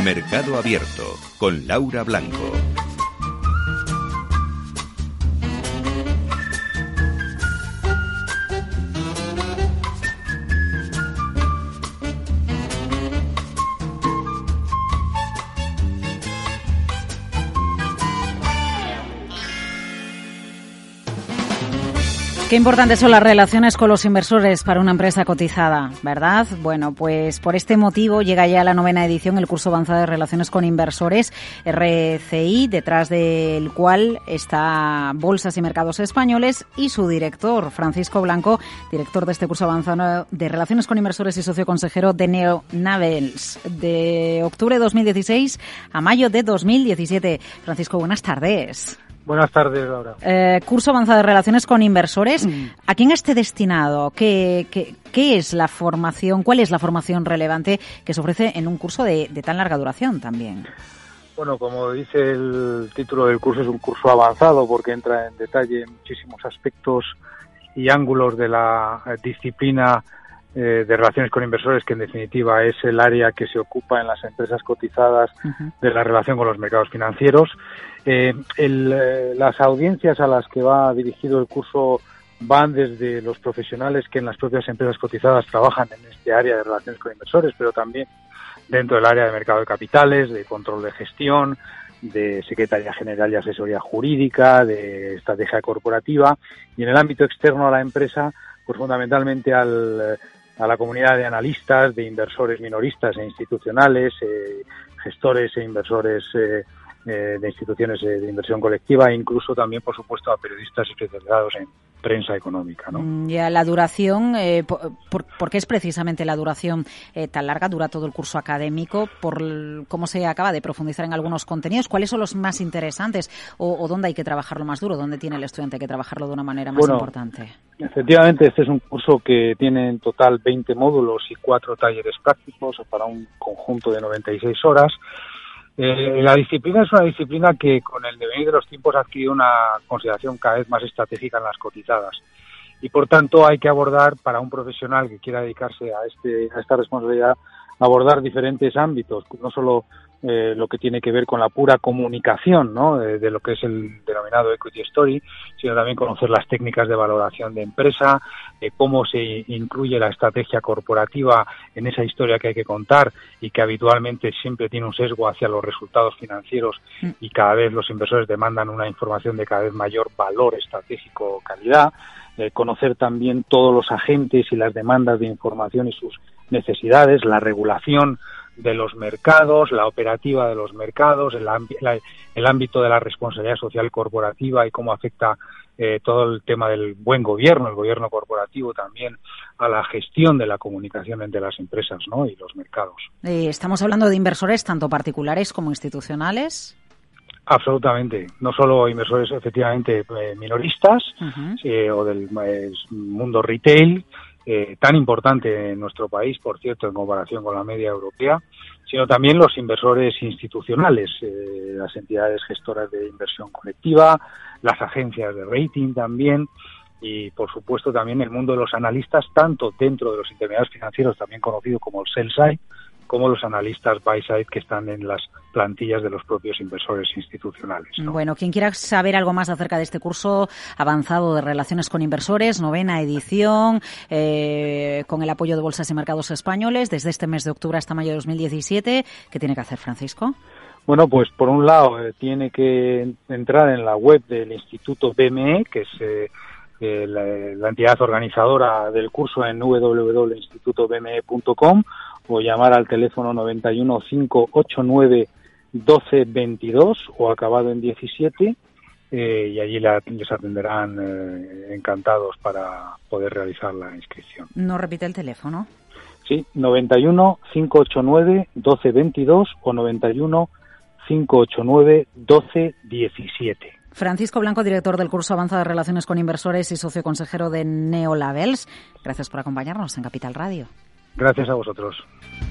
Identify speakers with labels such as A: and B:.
A: Mercado Abierto con Laura Blanco.
B: Qué importantes son las relaciones con los inversores para una empresa cotizada, ¿verdad? Bueno, pues por este motivo llega ya la 9ª edición, el curso avanzado de relaciones con inversores, RCI, detrás del cual está Bolsas y Mercados Españoles y su director, Francisco Blanco, director de este curso avanzado de relaciones con inversores y socio consejero de Neonavels, de octubre de 2016 a mayo de 2017. Francisco, buenas tardes.
C: Buenas tardes, Laura.
B: Curso avanzado de relaciones con inversores. ¿A quién esté destinado? ¿Qué es la formación? ¿Cuál es la formación relevante que se ofrece en un curso de tan larga duración también?
C: Bueno, como dice el título del curso, es un curso avanzado porque entra en detalle en muchísimos aspectos y ángulos de la disciplina de relaciones con inversores, que en definitiva es el área que se ocupa en las empresas cotizadas de la relación con los mercados financieros. Las audiencias a las que va dirigido el curso van desde los profesionales que en las propias empresas cotizadas trabajan en este área de relaciones con inversores, pero también dentro del área de mercado de capitales, de control de gestión, de Secretaría General y Asesoría Jurídica, de estrategia corporativa, y en el ámbito externo a la empresa, pues fundamentalmente a la comunidad de analistas, de inversores minoristas e institucionales, gestores e inversores de instituciones de inversión colectiva, e incluso también, por supuesto, a periodistas especializados en prensa económica, ¿no?
B: Ya la duración, ¿por qué es precisamente la duración tan larga? ¿Dura todo el curso académico? ¿Por cómo se acaba de profundizar en algunos contenidos? ¿Cuáles son los más interesantes? ¿O dónde hay que trabajarlo más duro? ¿Dónde tiene el estudiante que trabajarlo de una manera más importante?
C: Efectivamente, este es un curso que tiene en total 20 módulos y 4 talleres prácticos para un conjunto de 96 horas. La disciplina es una disciplina que con el devenir de los tiempos ha adquirido una consideración cada vez más estratégica en las cotizadas, y por tanto hay que abordar, para un profesional que quiera dedicarse a esta responsabilidad, abordar diferentes ámbitos, no solo lo que tiene que ver con la pura comunicación, ¿no?, de lo que es el denominado equity story, sino también conocer las técnicas de valoración de empresa, cómo se incluye la estrategia corporativa en esa historia que hay que contar y que habitualmente siempre tiene un sesgo hacia los resultados financieros, y cada vez los inversores demandan una información de cada vez mayor valor estratégico o calidad. Conocer también todos los agentes y las demandas de información y sus necesidades, la regulación de los mercados, la operativa de los mercados, el ámbito de la responsabilidad social corporativa y cómo afecta todo el tema del buen gobierno, el gobierno corporativo también, a la gestión de la comunicación entre las empresas, ¿no?, y los mercados.
B: ¿Estamos hablando de inversores tanto particulares como institucionales?
C: Absolutamente, no solo inversores efectivamente minoristas o del mundo retail, tan importante en nuestro país, por cierto, en comparación con la media europea, sino también los inversores institucionales, las entidades gestoras de inversión colectiva, las agencias de rating también, y por supuesto también el mundo de los analistas, tanto dentro de los intermediarios financieros, también conocido como el sell side, como los analistas buy side que están en las plantillas de los propios inversores institucionales, ¿no?
B: Bueno, quien quiera saber algo más acerca de este curso avanzado de relaciones con inversores, 9ª edición, con el apoyo de Bolsas y Mercados Españoles, desde este mes de octubre hasta mayo de 2017, ¿qué tiene que hacer, Francisco?
C: Bueno, pues por un lado tiene que entrar en la web del Instituto BME, que es la entidad organizadora del curso, en www.institutobme.com, o llamar al teléfono 91 589 1222 o acabado en 17, y allí les atenderán encantados para poder realizar la inscripción.
B: ¿No repite el teléfono?
C: Sí, 91 589 1222 o 91 589 1217.
B: Francisco Blanco, director del curso avanzado de relaciones con inversores y socio consejero de Neonavels. Gracias por acompañarnos en Capital Radio.
C: Gracias a vosotros.